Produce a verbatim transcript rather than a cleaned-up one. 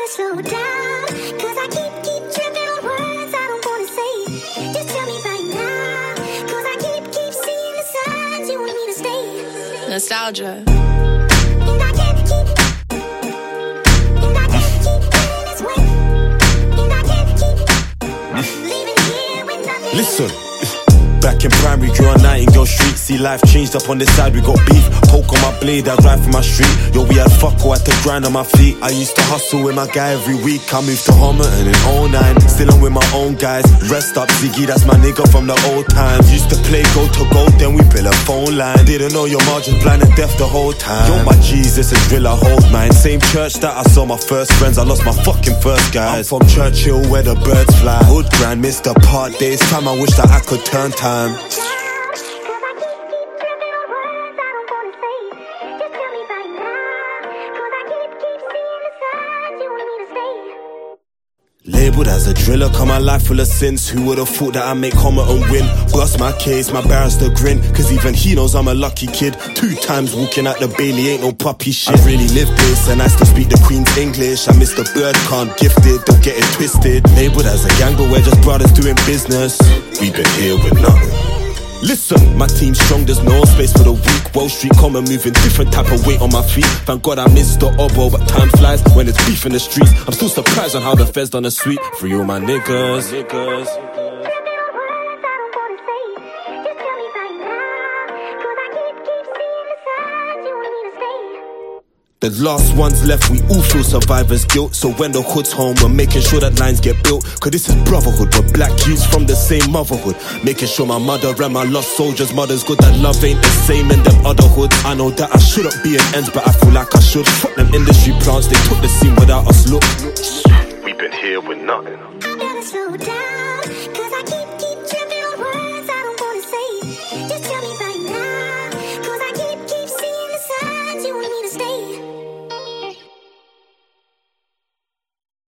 gotta slow down, cause I keep, keep tripping on words I don't wanna say. Just tell me right now, cause I keep, keep seeing the signs you want me to stay. Nostalgia. And I can't keep, and I can't keep feeling this way. And I can't keep leaving here with nothing. Listen. Back in primary, grew on Nightingale Street. See life changed up on this side, we got beef. Poke on my blade, I drive from my street. Yo, we had fuck all, had to grind on my feet. I used to hustle with my guy every week. I moved to Homerton in oh nine. Still on with my own guys. Rest up Ziggy, that's my nigga from the old times. Used to play go to go, then we built a phone line. Didn't know your margins, blind and deaf the whole time. Yo, my Jesus is real, I hold mine. Same church that I saw my first friends, I lost my fucking first guys. I'm from Churchill where the birds fly. Hood grand, Mister Part days. Time I wish that I could turn time. Labeled as a driller, come my life full of sins. Who would've thought that I'd make Homer and win? Bust my case, my barrister grin, cause even he knows I'm a lucky kid. Two times walking out the Bailey, ain't no puppy shit. I really live this, and I still speak the Queen's English. I'm Mister Bird, can't gifted, don't get it twisted. Labeled as a gang, but we're just brothers doing business. We've been here with nothing. Listen, my team's strong, there's no space for the weak. Wall Street comma moving, different type of weight on my feet. Thank God I missed the oboe, but time flies when there's beef in the streets. I'm still surprised on how the feds done a sweep. Free all my niggas, niggas. The last ones left, we all feel survivor's guilt. So when the hood's home, we're making sure that lines get built. Cause this is brotherhood, we're black youths from the same motherhood. Making sure my mother and my lost soldiers' mother's good. That love ain't the same in them other hoods. I know that I shouldn't be an ends, but I feel like I should. Fuck them industry plants, they took the scene without us, look. We've been here with nothing. I gotta slow down.